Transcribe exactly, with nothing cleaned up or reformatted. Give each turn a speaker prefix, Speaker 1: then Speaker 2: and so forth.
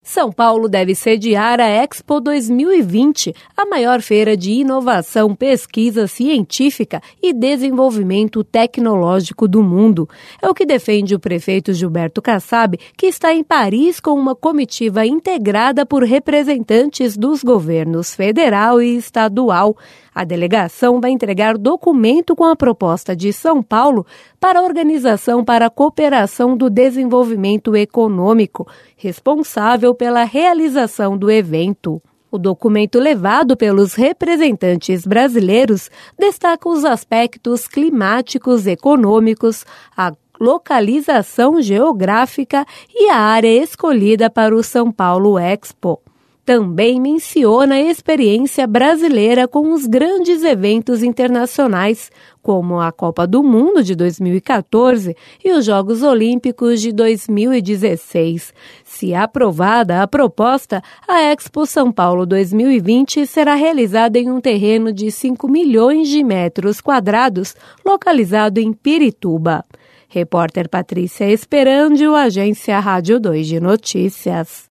Speaker 1: São Paulo deve sediar a Expo dois mil e vinte, a maior feira de inovação, pesquisa científica e desenvolvimento tecnológico do mundo. É o que defende o prefeito Gilberto Kassab, que está em Paris com uma comitiva integrada por representantes dos governos federal e estadual. A delegação vai entregar documento com a proposta de São Paulo para a Organização para a Cooperação do Desenvolvimento Econômico, responsável pela realização do evento. O documento levado pelos representantes brasileiros destaca os aspectos climáticos, econômicos, a localização geográfica e a área escolhida para o São Paulo Expo. Também menciona a experiência brasileira com os grandes eventos internacionais, como a Copa do Mundo de dois mil e quatorze e os Jogos Olímpicos de dois mil e dezesseis. Se aprovada a proposta, a Expo São Paulo dois mil e vinte será realizada em um terreno de cinco milhões de metros quadrados, localizado em Pirituba. Repórter Patrícia Esperandio, Agência Rádio dois de Notícias.